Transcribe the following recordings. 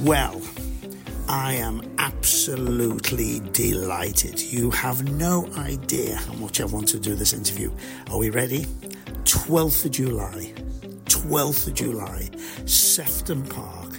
Well, I am absolutely delighted. You have no idea how much I want to do this interview. Are we ready? 12th of July, Sefton Park,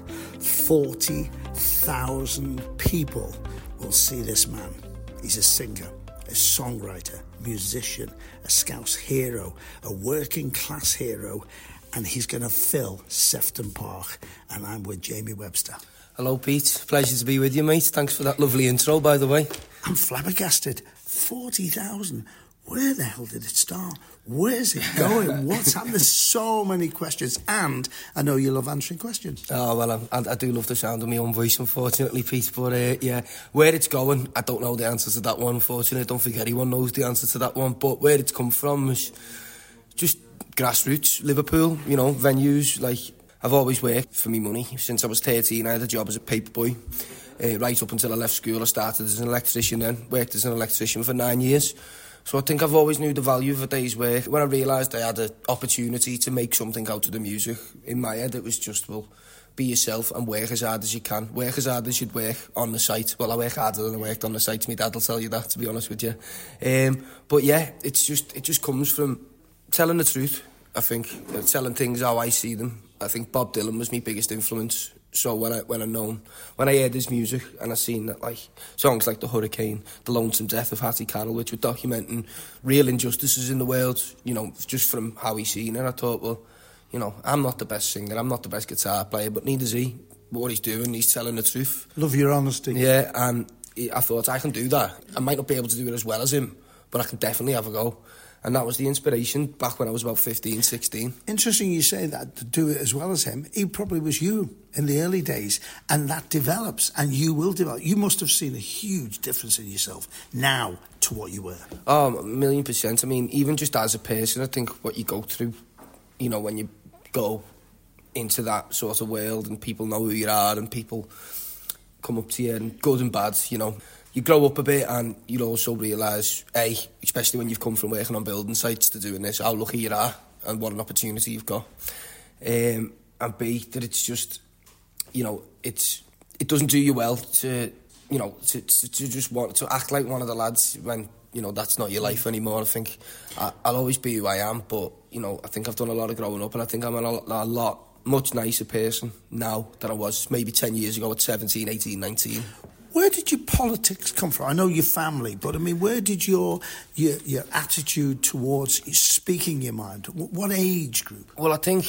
40,000 people will see this man. He's a singer, a songwriter, musician, a Scouse hero, a working class hero, and he's going to fill Sefton Park. And I'm with Jamie Webster. Hello, Pete. Pleasure to be with you, mate. Thanks for that lovely intro, by the way. I'm flabbergasted. 40,000. Where the hell did it start? Where's it going? What's happening? There's so many questions. And I know you love answering questions. Oh, well, I do love the sound of my own voice, unfortunately, Pete. But, yeah, where it's going, I don't know the answer to that one, unfortunately. I don't think anyone knows the answer to that one. But where it's come from is just grassroots, Liverpool, you know, venues. Like, I've always worked for me money. Since I was 13, I had a job as a paperboy. Right up until I left school, I started as an electrician then. Worked as an electrician for 9 years. So I think I've always knew the value of a day's work. When I realised I had an opportunity to make something out of the music, in my head it was just, well, be yourself and work as hard as you can. Work as hard as you'd work on the site. Well, I work harder than I worked on the site. My dad will tell you that, to be honest with you. But yeah, it just comes from telling the truth, I think. Telling things how I see them. I think Bob Dylan was my biggest influence. So when I heard his music and I seen that, like, songs like The Hurricane, The Lonesome Death of Hattie Carroll, which were documenting real injustices in the world, you know, just from how he seen it, I thought, well, you know, I'm not the best singer, I'm not the best guitar player, but neither's he. What he's doing, he's telling the truth. Love your honesty. Yeah, and I thought, I can do that. I might not be able to do it as well as him, but I can definitely have a go. And that was the inspiration back when I was about 15, 16. Interesting you say that, to do it as well as him. He probably was you in the early days, and that develops, and you will develop. You must have seen a huge difference in yourself now to what you were. Oh, 1,000,000%. I mean, even just as a person, I think what you go through, you know, when you go into that sort of world and people know who you are and people come up to you, and good and bad, you know. You grow up a bit and you also realise, A, especially when you've come from working on building sites to doing this, how lucky you are and what an opportunity you've got. And B, that it's just, you know, it doesn't do you well to, you know, to just want to act like one of the lads when, you know, that's not your life anymore. I think I'll always be who I am, but, you know, I think I've done a lot of growing up and I think I'm a much nicer person now than I was maybe 10 years ago at 17, 18, 19. Where did your politics come from? I know your family, but I mean, where did your attitude towards speaking your mind? What age group? Well, I think,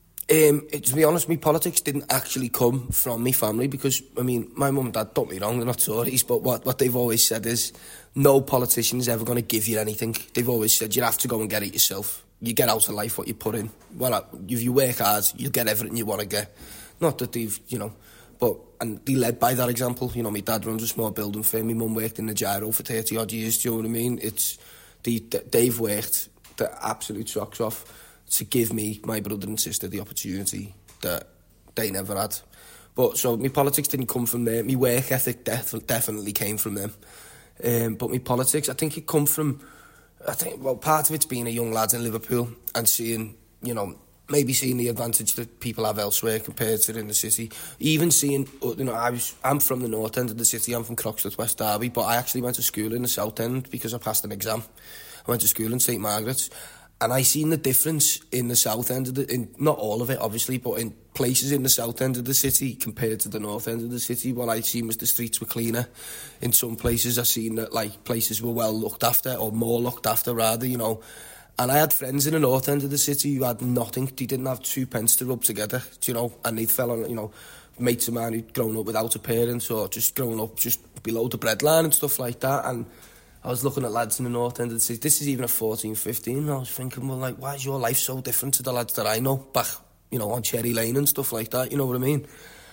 to be honest, my politics didn't actually come from my family because, I mean, my mum and dad, don't be wrong, they're not Tories, but what they've always said is no politician is ever going to give you anything. They've always said you have to go and get it yourself. You get out of life what you put in. Well, if you work hard, you'll get everything you want to get. Not that they've, you know... And they led by that example. You know, my dad runs a small building firm. My mum worked in the Gyro for 30-odd years, do you know what I mean? They've worked the absolute socks off to give me, my brother and sister, the opportunity that they never had. But so my politics didn't come from there. My work ethic definitely came from them. But my politics, I think it come from... part of it's being a young lad in Liverpool and seeing, you know... Maybe seeing the advantage that people have elsewhere compared to in the city. Even seeing, you know, I'm from the north end of the city. I'm from Croxteth, West Derby, but I actually went to school in the south end because I passed an exam. I went to school in St Margaret's, and I seen the difference in the south end of in not all of it, obviously, but in places in the south end of the city compared to the north end of the city. What I seen was the streets were cleaner. In some places, I seen that like places were well looked after, or more looked after, rather, you know. And I had friends in the north end of the city who had nothing. They didn't have 2 pence to rub together, you know, and they fell on, you know, mates of mine who'd grown up without a parent or just grown up just below the breadline and stuff like that. And I was looking at lads in the north end of the city. This is even at 14, 15. And I was thinking, well, like, why is your life so different to the lads that I know back, you know, on Cherry Lane and stuff like that? You know what I mean?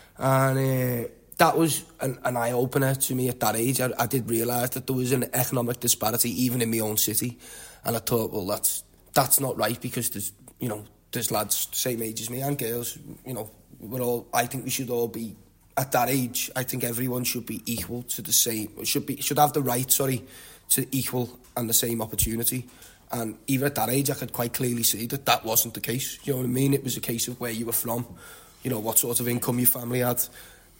And that was an eye-opener to me at that age. I did realise that there was an economic disparity even in my own city. And I thought, well, that's not right because there's, you know, there's lads the same age as me and girls, you know, I think we should all be, at that age, I think everyone should be equal to the same, should have the right, to equal and the same opportunity. And even at that age, I could quite clearly see that that wasn't the case. You know what I mean? It was a case of where you were from, you know, what sort of income your family had.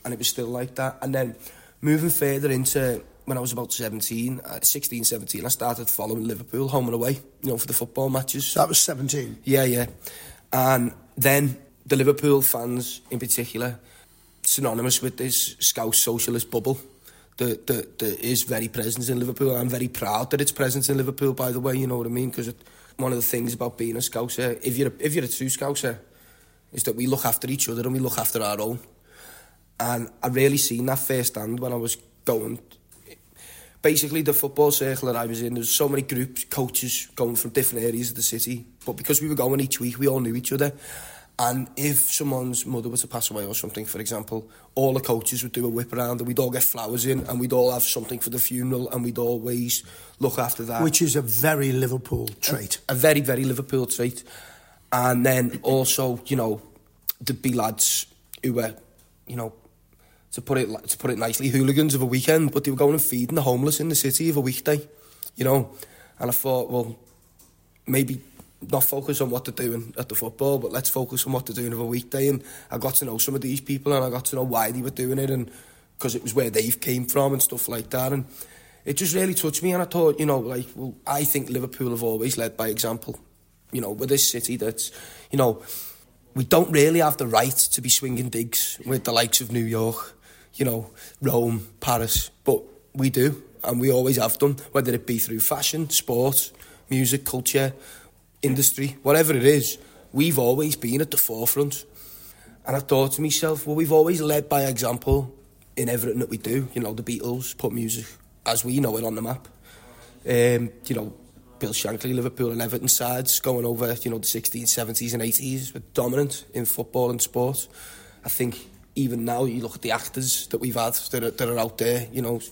and it was still like that. And then moving further into when I was about 16, 17, I started following Liverpool home and away, for the football matches. So that was 17? Yeah. And then the Liverpool fans in particular, synonymous with this Scouse socialist bubble that is very present in Liverpool. I'm very proud that it's present in Liverpool, by the way, you know what I mean? Because one of the things about being a Scouser, if you're a true Scouser, is that we look after each other and we look after our own. And I really seen that firsthand when I was going. Basically, the football circle that I was in, there was so many groups, coaches going from different areas of the city. But because we were going each week, we all knew each other. And if someone's mother were to pass away or something, for example, all the coaches would do a whip around and we'd all get flowers in and we'd all have something for the funeral and we'd always look after that. Which is a very Liverpool trait. A very, very Liverpool trait. And then also, there'd be lads who were, to put it nicely, hooligans of a weekend, but they were going and feeding the homeless in the city of a weekday, And I thought, well, maybe not focus on what they're doing at the football, but let's focus on what they're doing of a weekday. And I got to know some of these people and I got to know why they were doing it, and because it was where they came from and stuff like that. And it just really touched me, and I thought, I think Liverpool have always led by example. With this city that's, we don't really have the right to be swinging digs with the likes of New York, Rome, Paris, but we do, and we always have done, whether it be through fashion, sport, music, culture, industry, whatever it is, we've always been at the forefront. And I thought to myself, well, we've always led by example in everything that we do. The Beatles put music as we know it on the map. Bill Shankly, Liverpool and Everton sides going over, the 60s, 70s and 80s were dominant in football and sport. I think even now you look at the actors that we've had that are out there,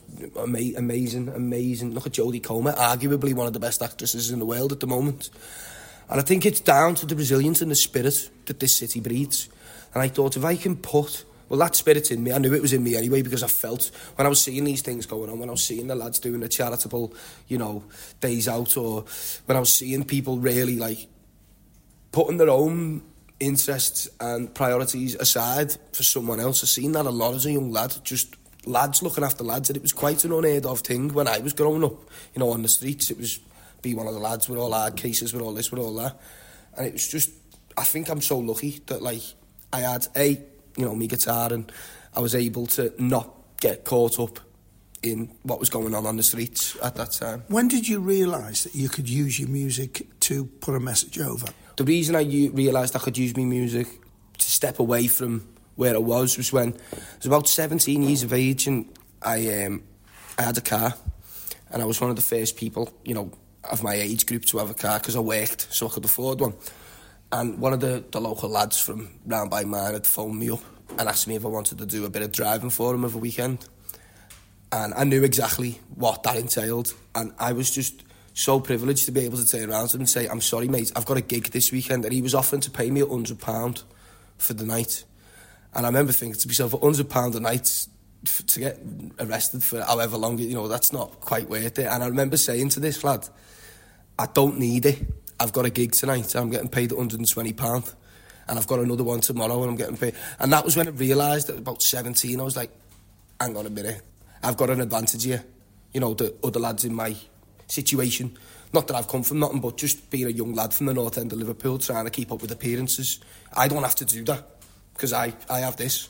amazing. Look at Jodie Comer, arguably one of the best actresses in the world at the moment. And I think it's down to the resilience and the spirit that this city breeds. And I thought, if I can put... Well, that spirit's in me. I knew it was in me anyway, because I felt when I was seeing these things going on, when I was seeing the lads doing the charitable, days out, or when I was seeing people really, putting their own interests and priorities aside for someone else. I seen that a lot as a young lad, just lads looking after lads, and it was quite an unheard of thing when I was growing up, on the streets. It was be one of the lads with all hard cases, with all this, with all that. And it was just, I think I'm so lucky that, I had my guitar, and I was able to not get caught up in what was going on the streets at that time. When did you realise that you could use your music to put a message over? The reason I realised I could use my music to step away from where I was when I was about 17 years of age, and I had a car, and I was one of the first people, of my age group to have a car, because I worked, so I could afford one. And one of the local lads from round by mine had phoned me up and asked me if I wanted to do a bit of driving for him of a weekend. And I knew exactly what that entailed. And I was just so privileged to be able to turn around to him and say, I'm sorry, mate, I've got a gig this weekend. And he was offering to pay me £100 for the night. And I remember thinking to myself, £100 a night to get arrested for however long, that's not quite worth it. And I remember saying to this lad, I don't need it. I've got a gig tonight, I'm getting paid £120, and I've got another one tomorrow and I'm getting paid. And that was when I realised at about 17, I was like, hang on a minute, I've got an advantage here. The other lads in my situation, not that I've come from nothing, but just being a young lad from the north end of Liverpool, trying to keep up with appearances, I don't have to do that, because I have this.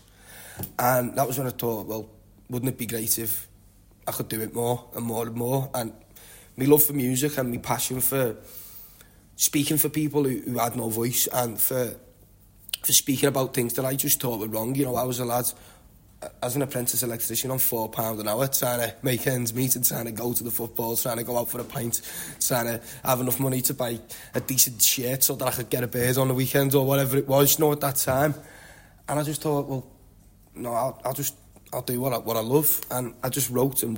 And that was when I thought, well, wouldn't it be great if I could do it more and more and more? And my love for music and my passion for speaking for people who had no voice, and for speaking about things that I just thought were wrong. I was a lad, as an apprentice electrician, on £4 an hour, trying to make ends meet and trying to go to the football, trying to go out for a pint, trying to have enough money to buy a decent shirt so that I could get a beard on the weekend or whatever it was, at that time. And I just thought, well, no, I'll do what I love. And I just wrote, and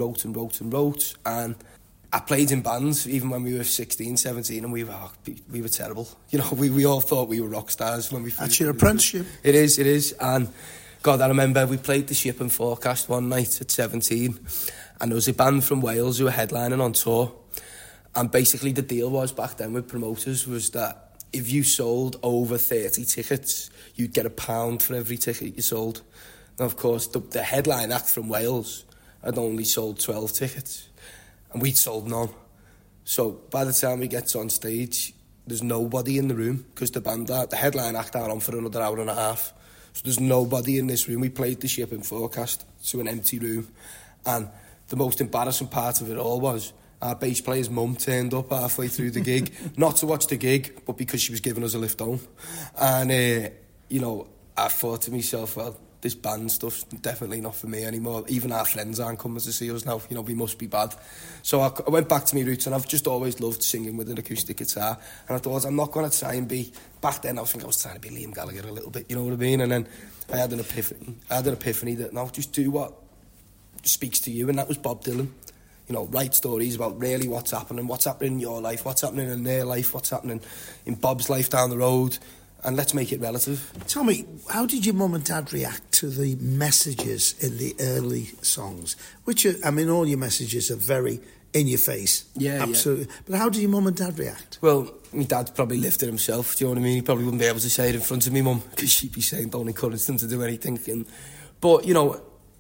I played in bands even when we were 16, 17, and we were terrible. We all thought we were rock stars when we finished. That's your apprenticeship. It is. And God, I remember we played the Ship and Forecast one night at 17, and there was a band from Wales who were headlining on tour. And basically the deal was back then with promoters was that if you sold over 30 tickets, you'd get £1 for every ticket you sold. And of course, the headline act from Wales had only sold 12 tickets, and we'd sold none. So by the time we get on stage, there's nobody in the room, because the headline act are on for another hour and a half. So there's nobody in this room. We played the Shipping Forecast to an empty room, and the most embarrassing part of it all was our bass player's mum turned up halfway through the gig, not to watch the gig, but because she was giving us a lift home. And, you know, I thought to myself, well, this band stuff's definitely not for me anymore. Even our friends aren't coming to see us now. You know, we must be bad. So I went back to my roots, and I've just always loved singing with an acoustic guitar. And I thought, I'm not going to try and be... Back then, I was trying to be Liam Gallagher a little bit, you know what I mean? And then I had an epiphany that, no, just do what speaks to you, and that was Bob Dylan. You know, write stories about really what's happening in your life, what's happening in their life, what's happening in Bob's life down the road, and let's make it relative. Tell me, how did your mum and dad react to the messages in the early songs? Which are, I mean, all your messages are very in your face. Yeah, absolutely. Yeah. But how did your mum and dad react? Well, my dad probably lived it himself, do you know what I mean? He probably wouldn't be able to say it in front of me mum, because she'd be saying don't encourage them to do anything. But, you know,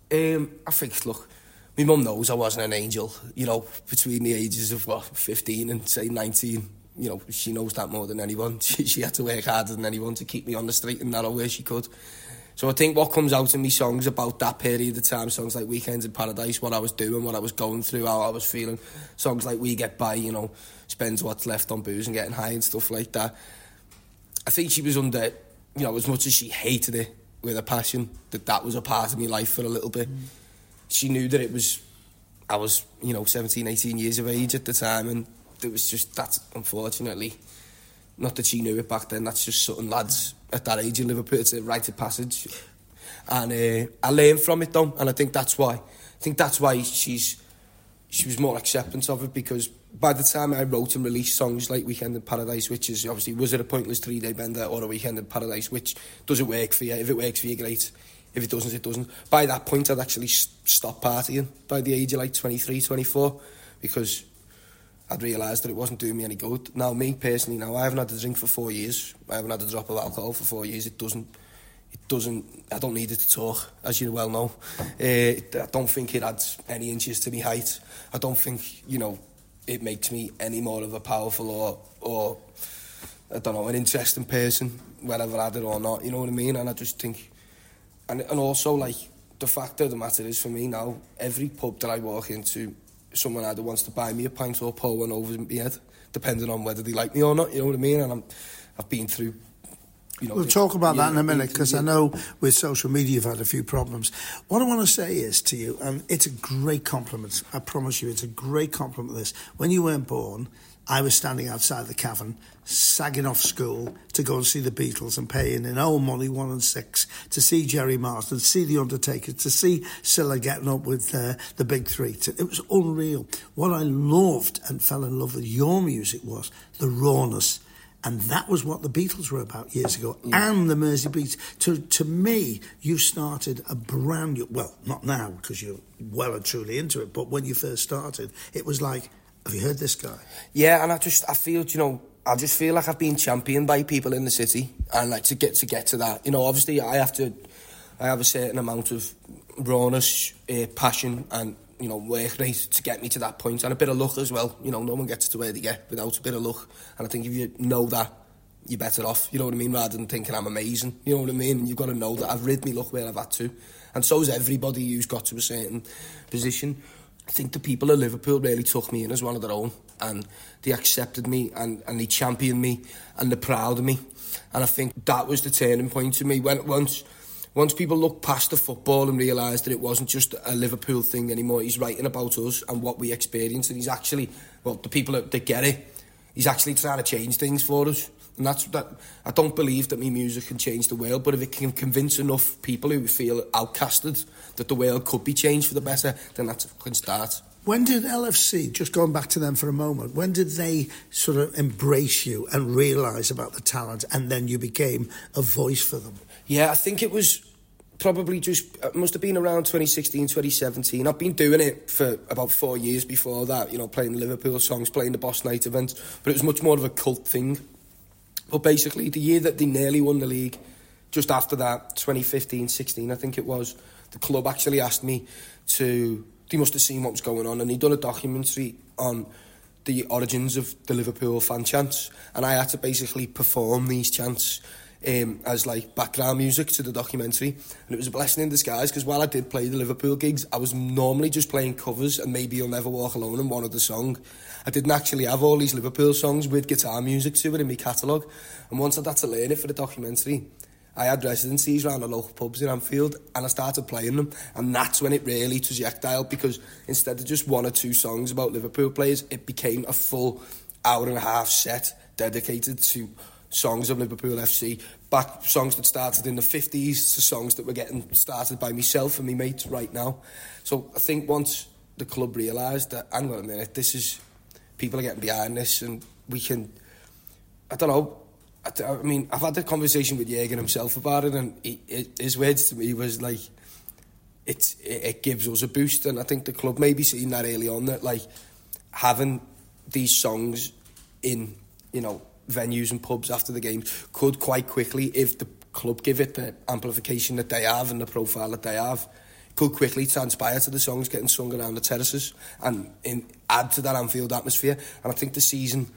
I think, look, my mum knows I wasn't an angel, you know, between the ages of, 15 and, say, 19. You know, she knows that more than anyone. She had to work harder than anyone to keep me on the straight and narrow where she could. So I think what comes out in me songs about that period of time, songs like Weekends in Paradise, what I was doing, what I was going through, how I was feeling, songs like We Get By, you know, spends what's left on booze and getting high and stuff like that. I think she was under, you know, as much as she hated it with a passion, that was a part of my life for a little bit. She knew that I was, you know, 17, 18 years of age at the time, and it was just, that's unfortunately, not that she knew it back then, that's just something lads at that age in Liverpool, it's a rite of passage. And I learned from it though, and I think that's why she was more acceptance of it, because by the time I wrote and released songs like Weekend in Paradise, which is obviously, was it a pointless 3-day bender or a Weekend in Paradise, which does it work for you? If it works for you, great. If it doesn't, it doesn't. By that point, I'd actually stopped partying by the age of like 23, 24, because I'd realised that it wasn't doing me any good. Now, me personally, I haven't had a drink for 4 years. I haven't had a drop of alcohol for 4 years. It doesn't, I don't need it to talk, as you well know. I don't think it adds any inches to my height. I don't think, you know, it makes me any more of a powerful or I don't know, an interesting person, whether I've had it or not, you know what I mean? And I just think, and also, like, the fact of the matter is, for me now, every pub that I walk into, someone either wants to buy me a pint or pour one over my head, depending on whether they like me or not, you know what I mean? And I've been through, you know... We'll talk about that in a minute, because I know with social media you've had a few problems. What I want to say is to you, and it's a great compliment, I promise you, it's a great compliment, this. When you weren't born, I was standing outside the Cavern, sagging off school to go and see the Beatles and paying in old money, 1 and 6, to see Jerry Marsden, to see The Undertaker, to see Scylla getting up with the Big Three. It was unreal. What I loved and fell in love with your music was the rawness. And that was what the Beatles were about years ago, and the Mersey Beats. To me, you started a brand new... Well, not now, because you're well and truly into it, but when you first started, it was like... Have you heard this guy? Yeah, and I feel, you know, I just feel like I've been championed by people in the city, and like to get to that, you know, obviously I have a certain amount of rawness, passion, and, you know, work rate to get me to that point, and a bit of luck as well. You know, no one gets to where they get without a bit of luck, and I think if you know that, you're better off, you know what I mean, rather than thinking I'm amazing, you know what I mean, and you've got to know that I've rid me luck where I've had to, and so has everybody who's got to a certain position. I think the people of Liverpool really took me in as one of their own, and they accepted me, and they championed me, and they're proud of me. And I think that was the turning point to me. Once people looked past the football and realised that it wasn't just a Liverpool thing anymore, he's writing about us and what we experience, and he's actually, well, the people that get it, he's actually trying to change things for us. And that's that. I don't believe that my music can change the world, but if it can convince enough people who feel outcasted that the world could be changed for the better, then that's a fucking start. When did LFC, just going back to them for a moment, when did they sort of embrace you and realise about the talent, and then you became a voice for them? Yeah, I think it was probably it must have been around 2016, 2017. I've been doing it for about 4 years before that, you know, playing the Liverpool songs, playing the Boss Night events, but it was much more of a cult thing. But basically, the year that they nearly won the league, just after that, 2015-16, I think it was, the club actually asked me to... They must have seen what was going on, and they'd done a documentary on the origins of the Liverpool fan chants, and I had to basically perform these chants as like background music to the documentary, and it was a blessing in disguise, because while I did play the Liverpool gigs, I was normally just playing covers and Maybe You'll Never Walk Alone and one other song. I didn't actually have all these Liverpool songs with guitar music to it in my catalogue, and once I'd had to learn it for the documentary, I had residencies around the local pubs in Anfield, and I started playing them, and that's when it really trajectorized, because instead of just one or two songs about Liverpool players, it became a full hour and a half set dedicated to songs of Liverpool FC, back songs that started in the 50s to songs that were getting started by myself and my mates right now. So I think once the club realised that, hang on a minute, this is, people are getting behind this, and we can, I don't know, I mean, I've had a conversation with Jürgen himself about it, and his words to me was like, it gives us a boost, and I think the club maybe seen that early on, that like having these songs in, you know, venues and pubs after the games could quite quickly, if the club give it the amplification that they have and the profile that they have, could quickly transpire to the songs getting sung around the terraces and add to that Anfield atmosphere. And I think the season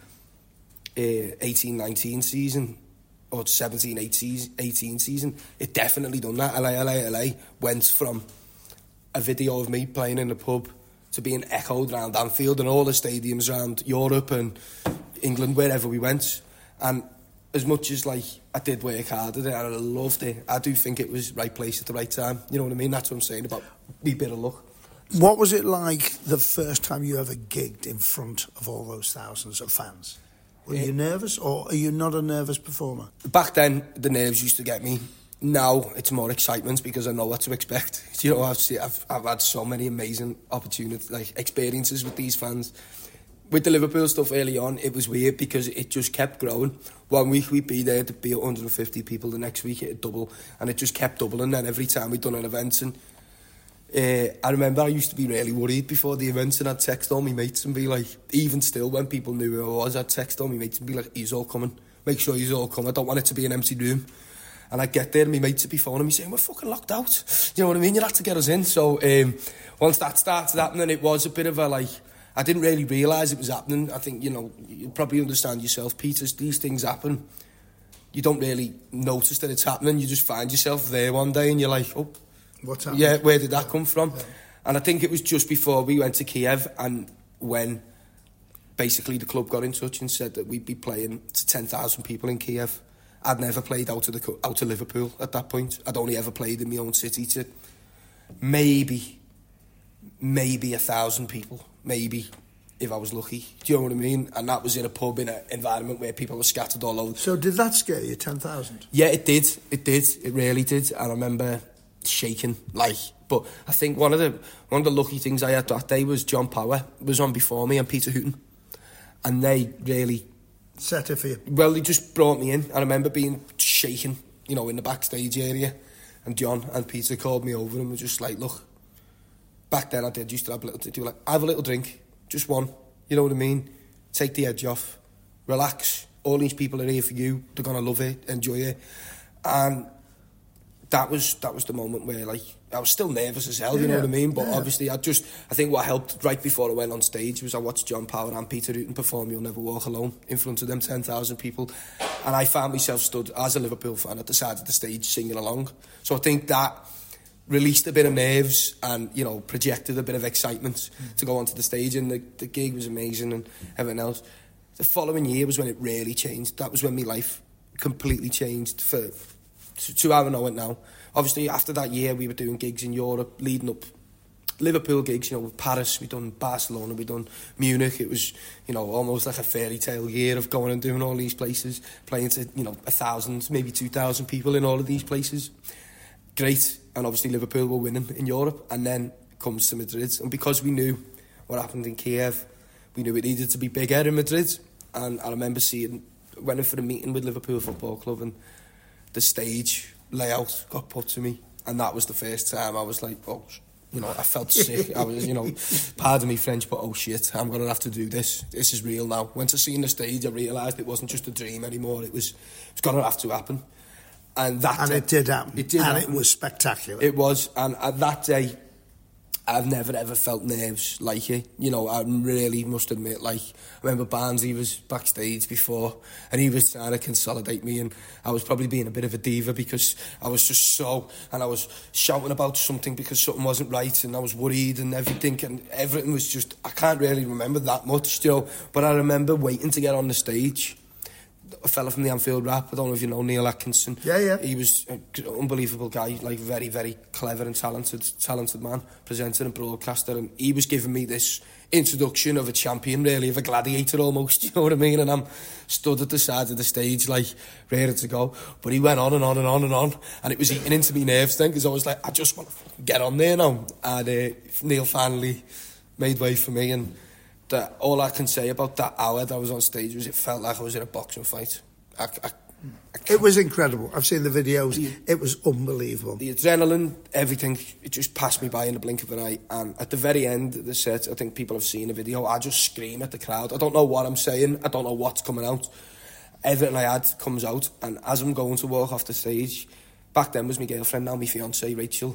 18-19 season or 17-18 season, it definitely done that. LA went from a video of me playing in the pub to being echoed around Anfield and all the stadiums around Europe and England, wherever we went. And as much as like I did work hard at it and I loved it, I do think it was right place at the right time. You know what I mean? That's what I'm saying about me bit of luck. What was it like the first time you ever gigged in front of all those thousands of fans? Were you nervous, or are you not a nervous performer? Back then, the nerves used to get me. Now it's more excitement because I know what to expect. You know, I've had so many amazing opportunities, like experiences with these fans. With the Liverpool stuff early on, it was weird because it just kept growing. 1 week we'd be there to be 150 people, the next week it'd double, and it just kept doubling then every time we'd done an event. And I remember I used to be really worried before the events, and I'd text all my mates and be like, even still when people knew who I was, I'd text all my mates and be like, he's all coming, make sure he's all coming, I don't want it to be an empty room. And I'd get there and my mates would be phoning me saying, we're fucking locked out, you know what I mean, you'll have to get us in. So once that started happening, it was a bit of a like, I didn't really realise it was happening. I think, you know, you probably understand yourself, Peter, these things happen, you don't really notice that it's happening, you just find yourself there one day and you're like, oh, what's happening? Yeah, where did that come from? Yeah. And I think it was just before we went to Kiev, and when basically the club got in touch and said that we'd be playing to 10,000 people in Kiev. I'd never played out of Liverpool at that point. I'd only ever played in my own city to maybe 1,000 people, maybe, if I was lucky. Do you know what I mean? And that was in a pub in an environment where people were scattered all over. So did that scare you, 10,000? Yeah, it did. It really did. And I remember shaking, like. But I think one of the lucky things I had that day was John Power was on before me and Peter Hooton, and they really set it for you. Well, they just brought me in. I remember being shaken, you know, in the backstage area, and John and Peter called me over and were just like, look, back then I used to have have a little drink, just one, you know what I mean? Take the edge off, relax. All these people are here for you. They're gonna love it, enjoy it, and that was the moment where, like, I was still nervous as hell, you know what I mean? But obviously, I think what helped right before I went on stage was I watched John Power and Peter Hooton perform You'll Never Walk Alone in front of them 10,000 people. And I found myself stood as a Liverpool fan at the side of the stage singing along. So I think that released a bit of nerves and, you know, projected a bit of excitement to go onto the stage. And the gig was amazing and everything else. The following year was when it really changed. That was when my life completely changed to how I know it now. Obviously, after that year, we were doing gigs in Europe, leading up Liverpool gigs, you know, with Paris, we'd done Barcelona, we'd done Munich. It was, you know, almost like a fairy tale year of going and doing all these places, playing to, you know, 1,000, maybe 2,000 people in all of these places. Great. And obviously Liverpool were winning in Europe, and then it comes to Madrid. And because we knew what happened in Kiev, we knew it needed to be bigger in Madrid. And I remember went in for a meeting with Liverpool Football Club, and the stage layout got put to me, and that was the first time I was like, oh, you know, I felt sick. I was, you know, pardon me French, but oh shit, I'm going to have to do this. This is real now. Once I seen the stage, I realised it wasn't just a dream anymore. It was going to have to happen. And it did happen. It did happen. It was spectacular. It was. And that day, I've never ever felt nerves like it. You know, I really must admit, like, I remember Barnsley was backstage before and he was trying to consolidate me, and I was probably being a bit of a diva because I was just and I was shouting about something because something wasn't right, and I was worried and everything was just, I can't really remember that much, you know, but I remember waiting to get on the stage. A fella from the Anfield Rap, I don't know if you know Neil Atkinson. Yeah. He was an unbelievable guy, like very, very clever and talented man, presenter and broadcaster, and he was giving me this introduction of a champion, really, of a gladiator almost, you know what I mean? And I'm stood at the side of the stage, like, ready to go. But he went on and on and on and on, and it was eating into me nerves then, because I was like, I just want to get on there now. And Neil finally made way for me, and all I can say about that hour that I was on stage was it felt like I was in a boxing fight. It was incredible. I've seen the videos. It was unbelievable. The adrenaline, everything, it just passed me by in the blink of an eye. And at the very end of the set, I think people have seen the video, I just scream at the crowd. I don't know what I'm saying. I don't know what's coming out. Everything I had comes out. And as I'm going to walk off the stage, back then was my girlfriend, now my fiancée, Rachel.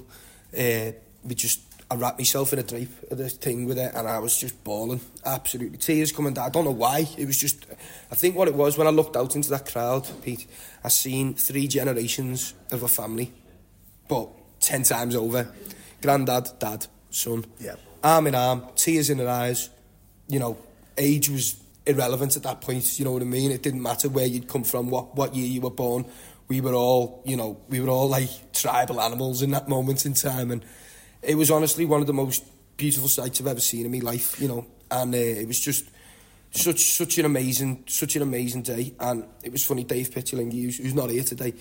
I wrapped myself in a drape of this thing with it, and I was just bawling, absolutely. Tears coming down. I don't know why. It was just, I think what it was, when I looked out into that crowd, Pete, I seen 3 generations of a family, but 10 times over. Granddad, dad, son. Yeah. Arm in arm, tears in their eyes. You know, age was irrelevant at that point, you know what I mean? It didn't matter where you'd come from, what year you were born. We were all like tribal animals in that moment in time, and it was honestly one of the most beautiful sights I've ever seen in my life, you know, and it was just such an amazing day. And it was funny, Dave Pitchling, who's not here today,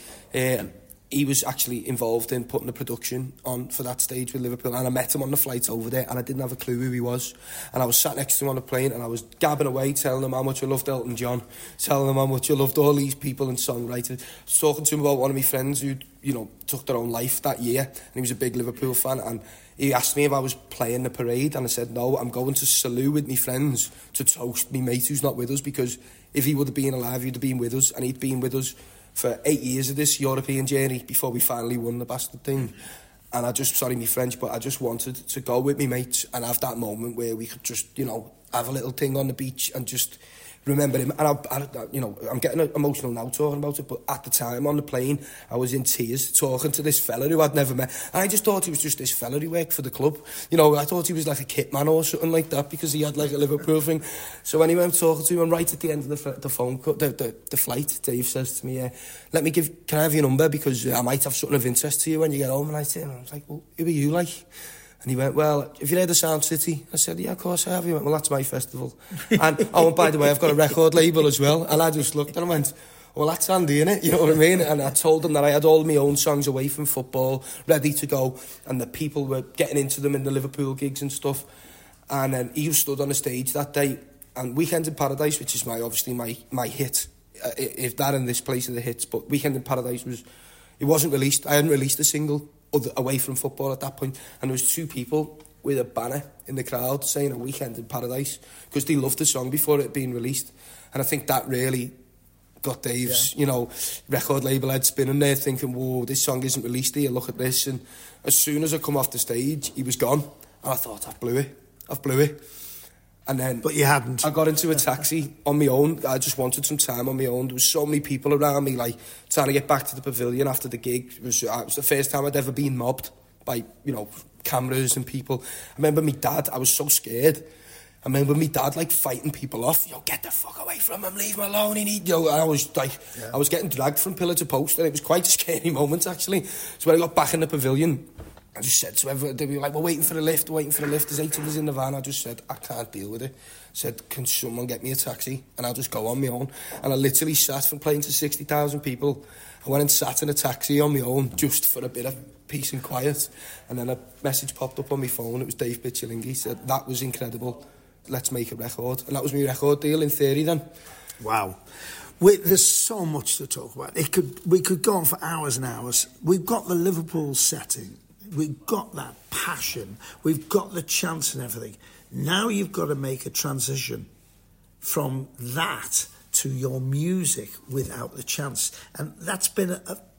he was actually involved in putting the production on for that stage with Liverpool, and I met him on the flight over there, and I didn't have a clue who he was, and I was sat next to him on the plane, and I was gabbing away, telling him how much I loved Elton John, telling him how much I loved all these people and songwriters, talking to him about one of my friends who, you know, took their own life that year, and he was a big Liverpool fan, and he asked me if I was playing the parade, and I said no, I'm going to Salou with my friends to toast me mate who's not with us, because if he would have been alive, he'd have been with us, and he'd been with us for 8 years of this European journey before we finally won the bastard thing. And I just, sorry me French, but I just wanted to go with me mates and have that moment where we could just, you know, have a little thing on the beach and just remember him. And you know, I'm getting emotional now talking about it, but at the time on the plane, I was in tears talking to this fella who I'd never met. And I just thought he was just this fella who worked for the club. You know, I thought he was like a kit man or something like that, because he had like a Liverpool thing. So anyway, I'm talking to him, and right at the end of the phone call, the flight, Dave says to me, can I have your number, because I might have something of interest to you when you get home. And I said, and I was like, well, who are you like? And he went, well, have you heard of Sound City? I said, yeah, of course I have. He went, well, that's my festival. And, oh, and by the way, I've got a record label as well. And I just looked and I went, well, that's handy, innit? You know what I mean? And I told him that I had all my own songs away from football, ready to go, and that people were getting into them in the Liverpool gigs and stuff. And then he stood on the stage that day, and Weekend in Paradise, which is obviously my hit, if that and This Place are the hits, but Weekend in Paradise it wasn't released. I hadn't released a single away from football at that point, and there was 2 people with a banner in the crowd saying A Weekend in Paradise, because they loved the song before it being released. And I think that really got Dave's, you know, record label head spinning there, thinking, whoa, this song isn't released here, look at this. And as soon as I come off the stage, he was gone, and I thought, I've blew it. And then, but you hadn't. I got into a taxi on my own. I just wanted some time on my own. There was so many people around me, like, trying to get back to the pavilion after the gig. It was the first time I'd ever been mobbed by, you know, cameras and people. I remember my dad, I was so scared. I remember my dad, like, fighting people off. Yo, get the fuck away from him, leave him alone. I was like, yeah. I was getting dragged from pillar to post, and it was quite a scary moment, actually. So when I got back in the pavilion, I just said to everyone, they were like, we're waiting for the lift. There's 8 of us in the van. I just said, I can't deal with it. I said, can someone get me a taxi? And I'll just go on my own. And I literally sat from playing to 60,000 people. I went and sat in a taxi on my own just for a bit of peace and quiet. And then a message popped up on my phone. It was Dave Pitchling. He said, that was incredible. Let's make a record. And that was my record deal in theory then. Wow. There's so much to talk about. We could go on for hours and hours. We've got the Liverpool setting. We've got that passion. We've got the chance and everything. Now you've got to make a transition from that to your music without the chance. And that's been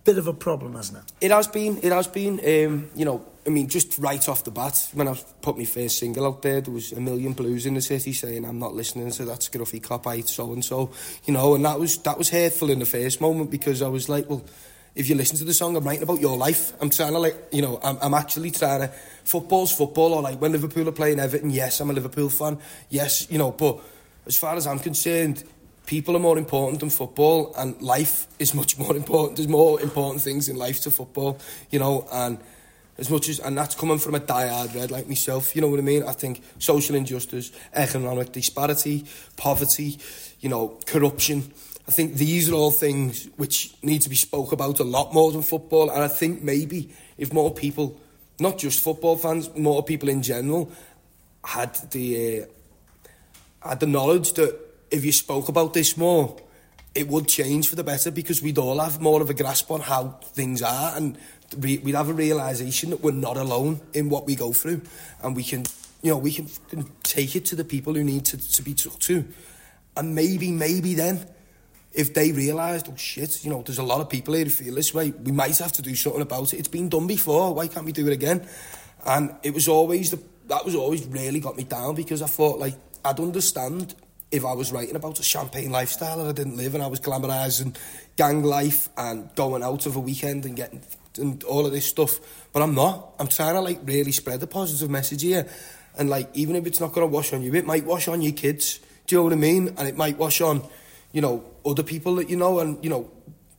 bit of a problem, hasn't it? It has been. You know, I mean, just right off the bat, when I put my first single out there was a million blues in the city saying I'm not listening to that scruffy cop-eyed so-and-so, you know, and that was hurtful in the first moment, because I was like, well, if you listen to the song, I'm writing about your life. I'm trying to, like, you know, I'm actually trying to... Football's football, or like when Liverpool are playing Everton, yes, I'm a Liverpool fan, yes, you know, but as far as I'm concerned, people are more important than football, and life is much more important. There's more important things in life to football, you know, and as much as... And that's coming from a die-hard red like myself, you know what I mean? I think social injustice, economic disparity, poverty, you know, corruption... I think these are all things which need to be spoke about a lot more than football. And I think maybe if more people, not just football fans, more people in general, had the knowledge that if you spoke about this more, it would change for the better, because we'd all have more of a grasp on how things are, and we'd have a realisation that we're not alone in what we go through, and we can, you know, we can take it to the people who need to be talked to. And maybe then, if they realised, oh shit, you know, there's a lot of people here who feel this way, we might have to do something about it. It's been done before, why can't we do it again? And it was always, that was always really got me down, because I thought, like, I'd understand if I was writing about a champagne lifestyle that I didn't live, and I was glamorising gang life and going out of a weekend and getting and all of this stuff. But I'm not. I'm trying to, like, really spread a positive message here. And, like, even if it's not going to wash on you, it might wash on your kids. Do you know what I mean? And it might wash on, you know, other people that you know. And, you know,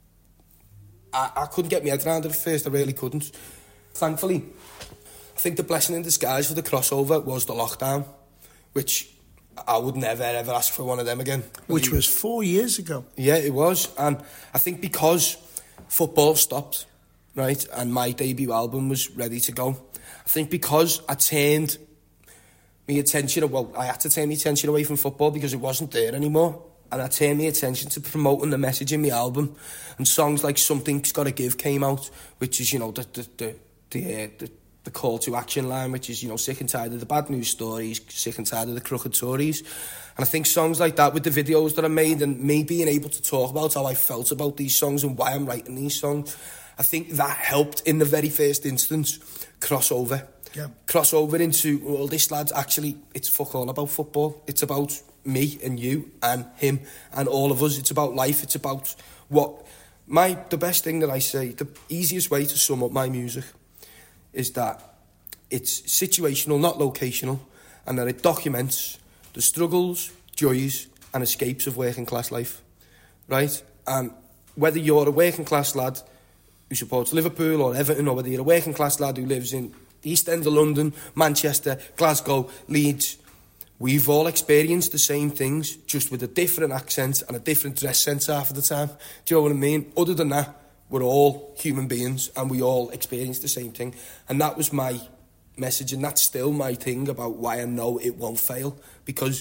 I couldn't get my head around it at first. I really couldn't. Thankfully, I think the blessing in disguise for the crossover was the lockdown, which I would never, ever ask for one of them again. Which was 4 years ago. Yeah, it was. And I think because football stopped, right, and my debut album was ready to go, I think because I turned my attention... Well, I had to turn my attention away from football because it wasn't there anymore. And I turned my attention to promoting the message in my album. And songs like Something's Gotta Give came out, which is, you know, the call to action line, which is, you know, sick and tired of the bad news stories, sick and tired of the crooked Tories. And I think songs like that, with the videos that I made, and me being able to talk about how I felt about these songs and why I'm writing these songs, I think that helped in the very first instance crossover. Yeah. Crossover into, well, this lad's actually, it's fuck all about football. It's about me and you and him and all of us. It's about life. It's about the best thing that I say, the easiest way to sum up my music is that it's situational, not locational, and that it documents the struggles, joys and escapes of working class life, right? And whether you're a working class lad who supports Liverpool or Everton, or whether you're a working class lad who lives in the East End of London, Manchester, Glasgow, Leeds, we've all experienced the same things, just with a different accent and a different dress sense half of the time. Do you know what I mean? Other than that, we're all human beings and we all experience the same thing. And that was my message, and that's still my thing about why I know it won't fail. Because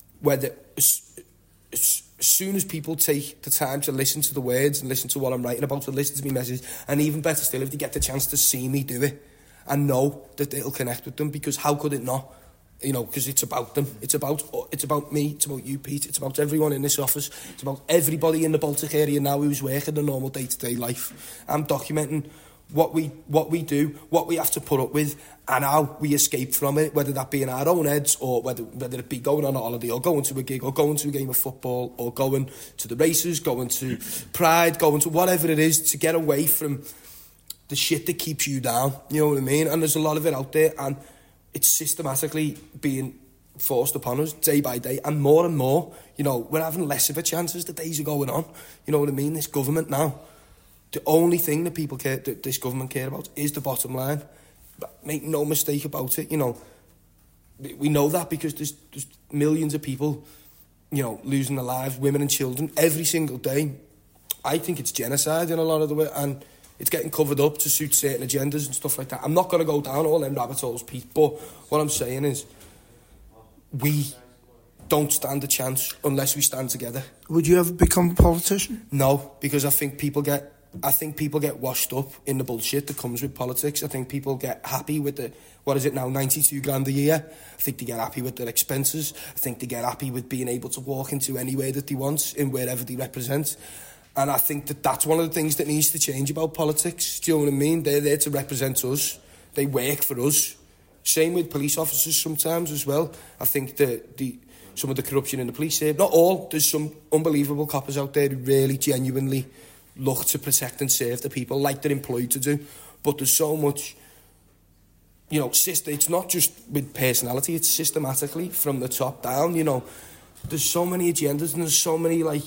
as soon as people take the time to listen to the words and listen to what I'm writing about, to listen to me message, and even better still, if they get the chance to see me do it and know that it'll connect with them, because how could it not? You know, because it's about them. It's about me. It's about you, Pete. It's about everyone in this office. It's about everybody in the Baltic area now who's working a normal day-to-day life. I'm documenting what we do, what we have to put up with, and how we escape from it, whether that be in our own heads, or whether it be going on a holiday, or going to a gig, or going to a game of football, or going to the races, going to Pride, going to whatever it is, to get away from the shit that keeps you down. You know what I mean? And there's a lot of it out there, and it's systematically being forced upon us day by day, and more, you know, we're having less of a chance as the days are going on. You know what I mean? This government now, the only thing that people care, that this government care about, is the bottom line. But make no mistake about it, you know, we know that because there's millions of people, you know, losing their lives, women and children, every single day. I think it's genocide in a lot of the way, and it's getting covered up to suit certain agendas and stuff like that. I'm not going to go down all them rabbit holes, Pete, but what I'm saying is we don't stand a chance unless we stand together. Would you ever become a politician? No, because I think people get washed up in the bullshit that comes with politics. I think people get happy with the, what is it now, 92 grand a year. I think they get happy with their expenses. I think they get happy with being able to walk into anywhere that they want, in wherever they represent. And I think that that's one of the things that needs to change about politics. Do you know what I mean? They're there to represent us. They work for us. Same with police officers sometimes as well. I think that some of the corruption in the police service, not all, there's some unbelievable coppers out there who really genuinely look to protect and serve the people like they're employed to do. But there's so much, you know, it's not just with personality, it's systematically from the top down, you know. There's so many agendas and there's so many, like,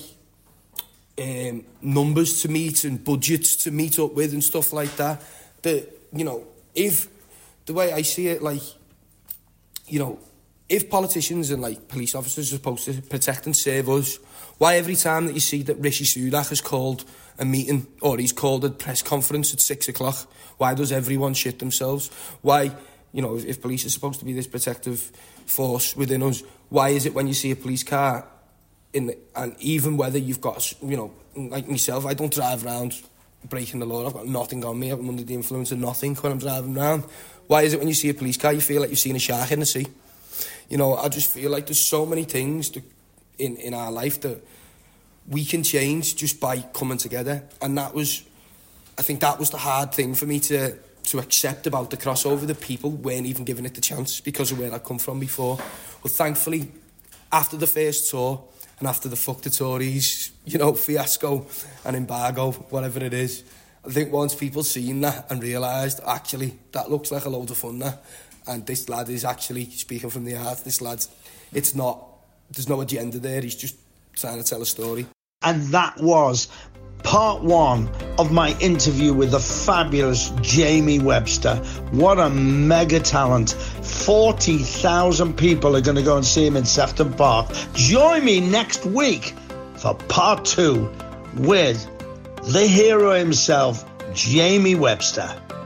numbers to meet and budgets to meet up with and stuff like that, that, you know, if, the way I see it, like, you know, if politicians and, like, police officers are supposed to protect and serve us, why every time that you see that Rishi Sunak has called a meeting or he's called a press conference at 6 o'clock, why does everyone shit themselves? Why, you know, if police are supposed to be this protective force within us, why is it when you see a police car and even whether you've got, you know, like myself, I don't drive around breaking the law, I've got nothing on me, I'm under the influence of nothing when I'm driving around. Why is it when you see a police car you feel like you've seen a shark in the sea? You know, I just feel like there's so many things in our life that we can change just by coming together. And I think that was the hard thing for me to accept about the crossover, that people weren't even giving it the chance because of where I'd come from before. But thankfully, after the first tour and after the fuck the Tories, you know, fiasco and embargo, whatever it is, I think once people seen that and realised, actually, that looks like a load of fun now, and this lad is actually speaking from the heart, this lad, there's no agenda there, he's just trying to tell a story. And that was part one of my interview with the fabulous Jamie Webster. What a mega talent. 40,000 people are going to go and see him in Sefton Park. Join me next week for part two with the hero himself, Jamie Webster.